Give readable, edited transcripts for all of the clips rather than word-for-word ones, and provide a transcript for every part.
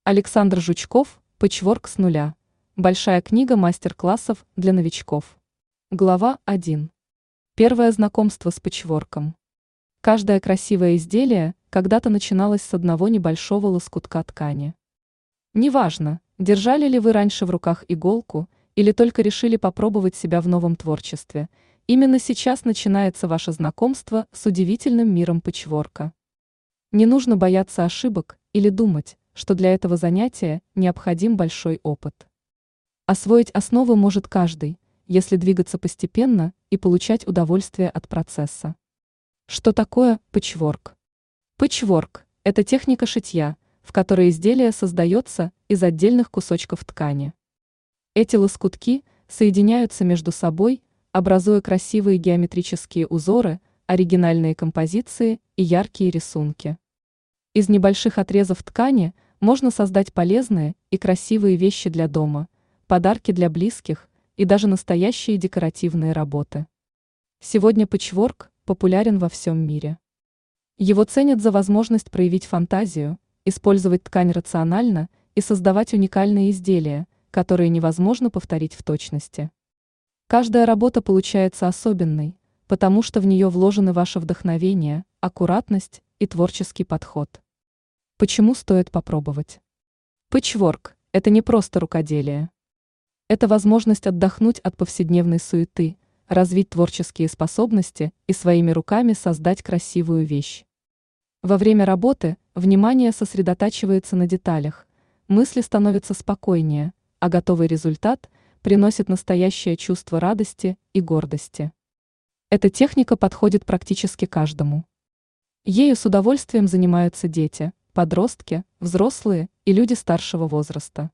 Александр Жучков, «Пэтчворк с нуля». Большая книга мастер-классов для новичков. Глава 1. Первое знакомство с пэтчворком. Каждое красивое изделие когда-то начиналось с одного небольшого лоскутка ткани. Неважно, держали ли вы раньше в руках иголку или только решили попробовать себя в новом творчестве, именно сейчас начинается ваше знакомство с удивительным миром пэтчворка. Не нужно бояться ошибок или думать, что для этого занятия необходим большой опыт. Освоить основы может каждый, если двигаться постепенно и получать удовольствие от процесса. Что такое пэтчворк? Пэтчворк – это техника шитья, в которой изделие создается из отдельных кусочков ткани. Эти лоскутки соединяются между собой, образуя красивые геометрические узоры, оригинальные композиции и яркие рисунки. Из небольших отрезов ткани можно создать полезные и красивые вещи для дома, подарки для близких и даже настоящие декоративные работы. Сегодня пэтчворк популярен во всем мире. Его ценят за возможность проявить фантазию, использовать ткань рационально и создавать уникальные изделия, которые невозможно повторить в точности. Каждая работа получается особенной, потому что в нее вложены ваше вдохновение, аккуратность и творческий подход. Почему стоит попробовать? Пэтчворк – это не просто рукоделие. Это возможность отдохнуть от повседневной суеты, развить творческие способности и своими руками создать красивую вещь. Во время работы внимание сосредотачивается на деталях, мысли становятся спокойнее, а готовый результат приносит настоящее чувство радости и гордости. Эта техника подходит практически каждому. Ею с удовольствием занимаются дети, подростки, взрослые и люди старшего возраста.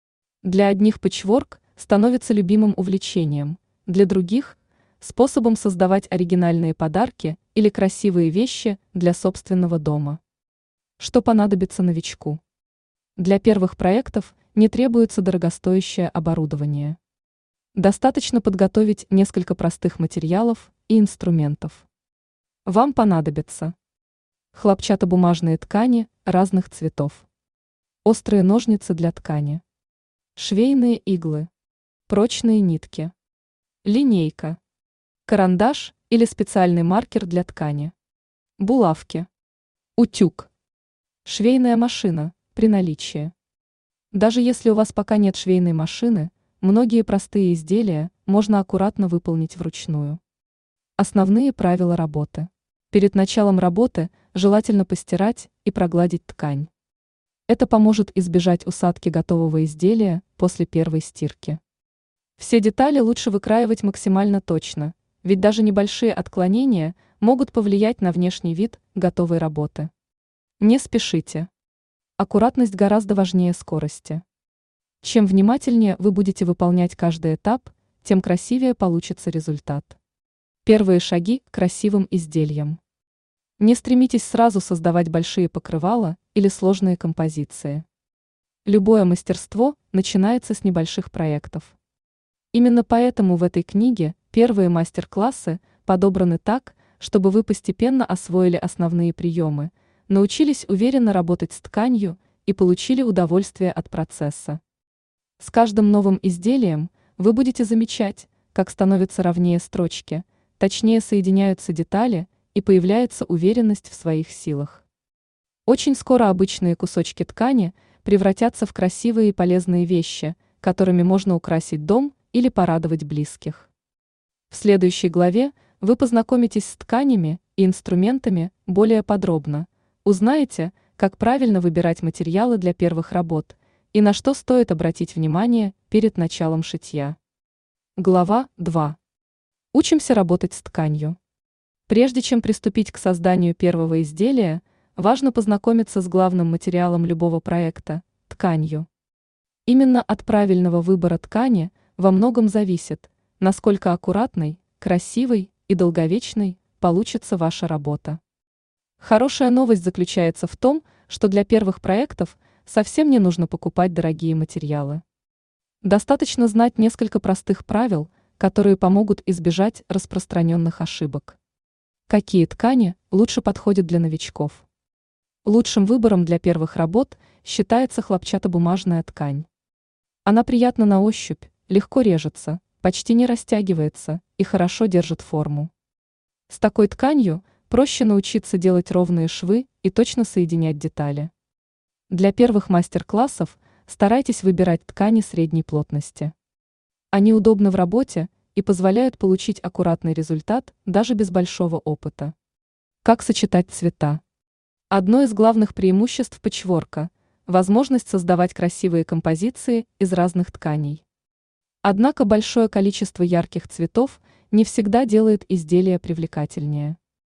Для одних пэтчворк становится любимым увлечением, для других – способом создавать оригинальные подарки или красивые вещи для собственного дома. Что понадобится новичку? Для первых проектов не требуется дорогостоящее оборудование. Достаточно подготовить несколько простых материалов и инструментов. Вам понадобится хлопчатобумажные ткани разных цветов, острые ножницы для ткани, швейные иглы, прочные нитки, линейка, карандаш или специальный маркер для ткани, булавки, утюг, швейная машина при наличии. Даже если у вас пока нет швейной машины, многие простые изделия можно аккуратно выполнить вручную. Основные правила работы. Перед началом работы желательно постирать и прогладить ткань. Это поможет избежать усадки готового изделия после первой стирки. Все детали лучше выкраивать максимально точно, ведь даже небольшие отклонения могут повлиять на внешний вид готовой работы. Не спешите. Аккуратность гораздо важнее скорости. Чем внимательнее вы будете выполнять каждый этап, тем красивее получится результат. Первые шаги к красивым изделиям. Не стремитесь сразу создавать большие покрывала или сложные композиции. Любое мастерство начинается с небольших проектов. Именно поэтому в этой книге первые мастер-классы подобраны так, чтобы вы постепенно освоили основные приемы, научились уверенно работать с тканью и получили удовольствие от процесса. С каждым новым изделием вы будете замечать, как становятся ровнее строчки, точнее соединяются детали и появляется уверенность в своих силах. Очень скоро обычные кусочки ткани превратятся в красивые и полезные вещи, которыми можно украсить дом или порадовать близких. В следующей главе вы познакомитесь с тканями и инструментами более подробно, узнаете, как правильно выбирать материалы для первых работ и на что стоит обратить внимание перед началом шитья. Глава 2. Учимся работать с тканью. Прежде чем приступить к созданию первого изделия, важно познакомиться с главным материалом любого проекта – тканью. Именно от правильного выбора ткани во многом зависит, насколько аккуратной, красивой и долговечной получится ваша работа. Хорошая новость заключается в том, что для первых проектов совсем не нужно покупать дорогие материалы. Достаточно знать несколько простых правил, которые помогут избежать распространенных ошибок. Какие ткани лучше подходят для новичков? Лучшим выбором для первых работ считается хлопчатобумажная ткань. Она приятна на ощупь, легко режется, почти не растягивается и хорошо держит форму. С такой тканью проще научиться делать ровные швы и точно соединять детали. Для первых мастер-классов старайтесь выбирать ткани средней плотности. Они удобны в работе и позволяют получить аккуратный результат даже без большого опыта. Как сочетать цвета? Одно из главных преимуществ пэтчворка – возможность создавать красивые композиции из разных тканей. Однако большое количество ярких цветов не всегда делает изделие привлекательнее.